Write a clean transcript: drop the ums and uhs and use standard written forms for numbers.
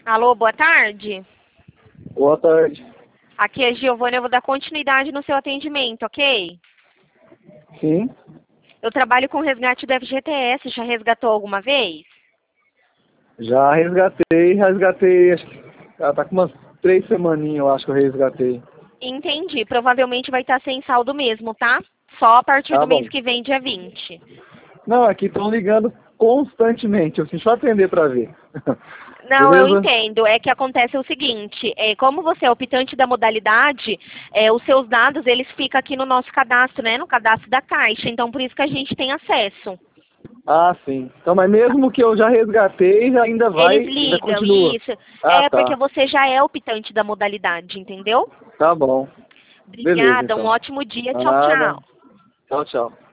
Alô, boa tarde. Boa tarde. Aqui é Giovana, eu vou dar continuidade no seu atendimento, ok? Sim, Eu trabalho com resgate do FGTS, já resgatou alguma vez? já resgatei, acho que tá com umas 3 semaninhas, eu acho que eu resgatei. Entendi, provavelmente vai estar sem saldo mesmo, tá? Só a partir Tá do mês bom. que vem, dia 20. Não, aqui estão ligando constantemente, eu preciso só atender pra ver. Não, eu Beleza? entendo. É que acontece o seguinte, como você é optante da modalidade, os seus dados, eles ficam aqui no nosso cadastro, né? No cadastro da Caixa. Então, por isso que a gente tem acesso. Ah, sim. Então, mas mesmo que eu já resgatei, Eles ainda ligam, continua. isso. Ah, É porque tá. você já é optante da modalidade, entendeu? Tá bom. Beleza, Obrigada, um então. ótimo dia. Tchau, Nada. tchau. Tchau, tchau.